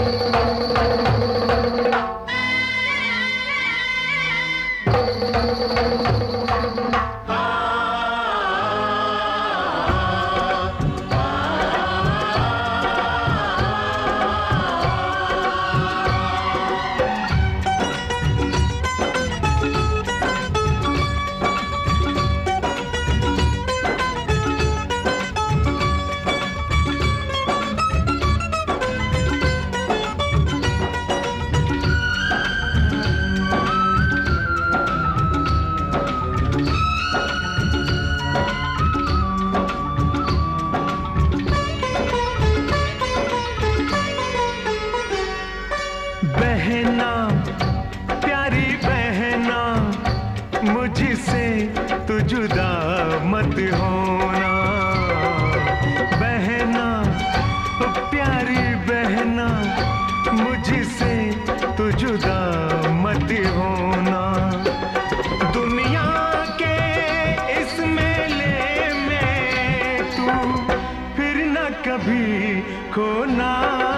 बहना प्यारी बहना, मुझसे तू जुदा मत होना। बहना प्यारी बहना, मुझसे तू जुदा मत होना। दुनिया के इस मेले में तू फिर न कभी खोना।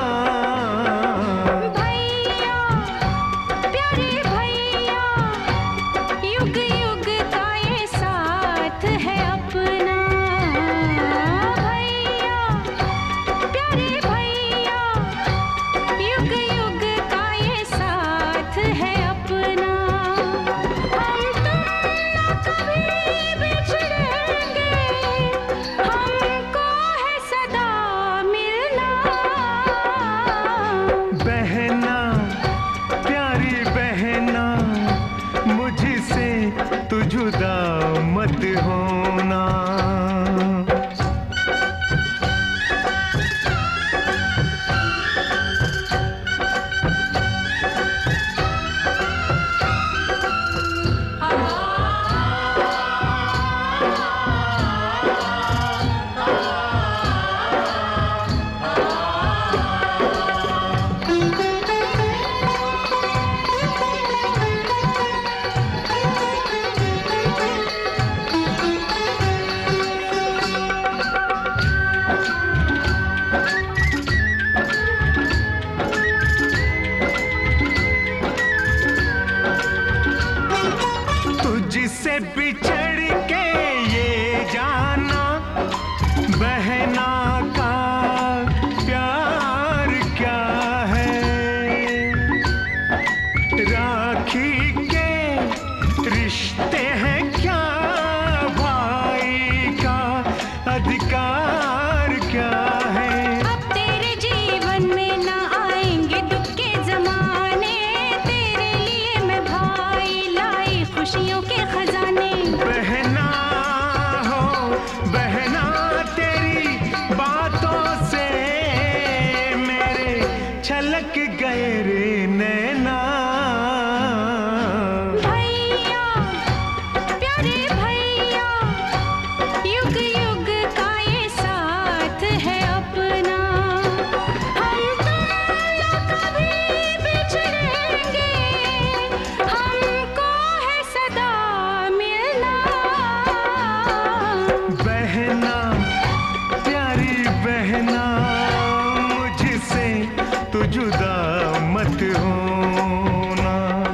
बहना प्यारी बहना, मुझसे तू जुदा मत होना। तुझसे बिछड़ के ये जाना, बहना का प्यार क्या है। राखी के रिश्ते हैं क्या, भाई का अधिकार क्या है। अब तेरे जीवन में ना आएंगे दुख के जमाने, तेरे लिए मैं भाई लाई खुशियों के खजाने। बहना हो बहना, तेरी बातों से मेरे छलक गए रे नैना। भैया प्यारे भैया, युग युग का ये साथ है अपना। हम तुम ना कभी बिछड़ेंगे, हमको है सदा मिलना। बहना प्यारी बहना, मुझसे तू जुदा मत होना।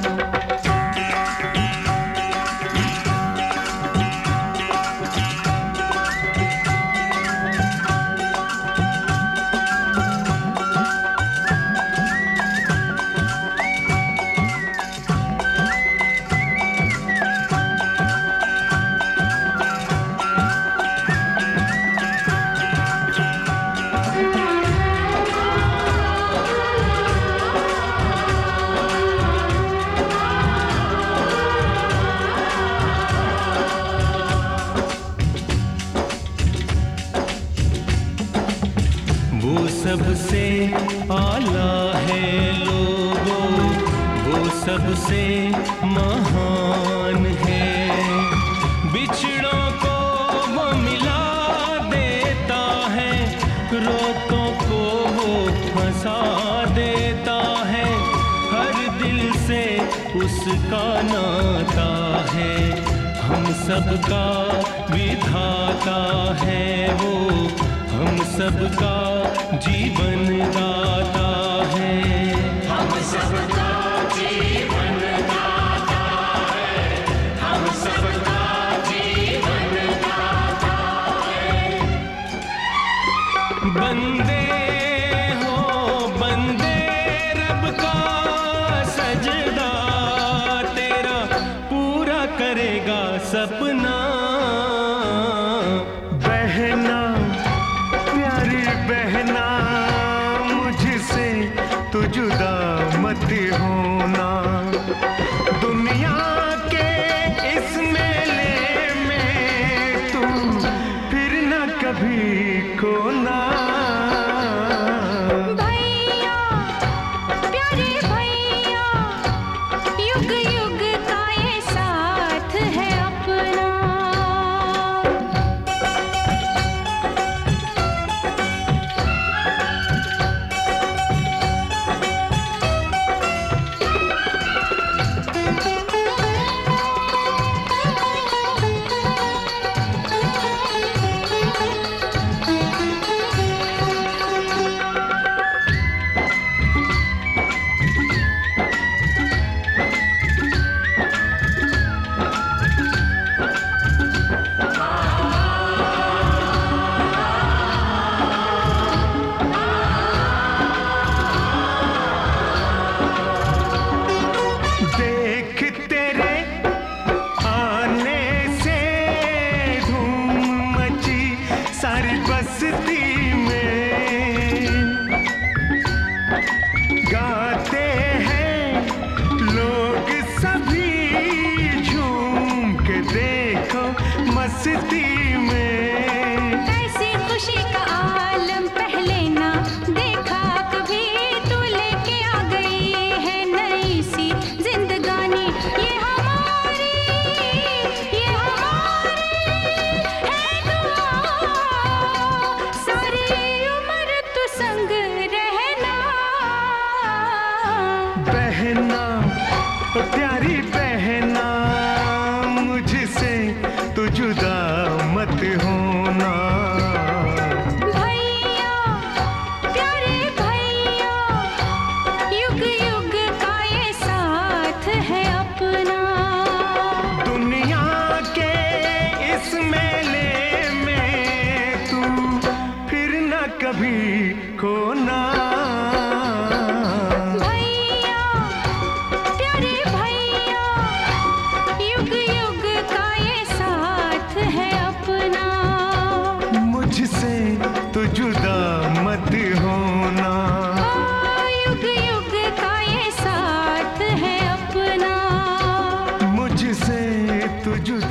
वो सबसे आला है लोगों, वो सबसे महान है। बिछड़ों को वो मिला देता है, रोतों को वो हंसा देता है। हर दिल से उसका नाता है, हम सबका विधाता है वो, हम सबका जीवन दाता है। बंदे हो बंदे रब का सजदा तेरा पूरा करेगा सपना। बहना प्यारी बहना मुझसे तू जुदा मत होना, दुनिया के इस मेले में तू फिर न कभी खोना। भैया प्यारे भैया युग युग का ये साथ है अपना। देख तेरे आने से धूम मची सारी बस्ती में, गाते हैं लोग सभी झूम के देखो मस्ती में। ऐसी खुशी का आलम पहले ना देखा कभी, तू लेके आ गई है नई सी जिंदगानी। ये हमारी है दुआ, सारी उम्र तू संग रहना। बहना प्यारी बहना मुझसे तू जुदा मत होना। भैया प्यारे भैया युग युग का ये साथ है अपना। दुनिया के इस मेले में तू फिर न कभी खोना। भैया प्यारे भैया युग युग का ये साथ है अपना। मुझसे तू जुदा मत होना। युग युग का ये साथ है अपना। मुझसे तू जुदा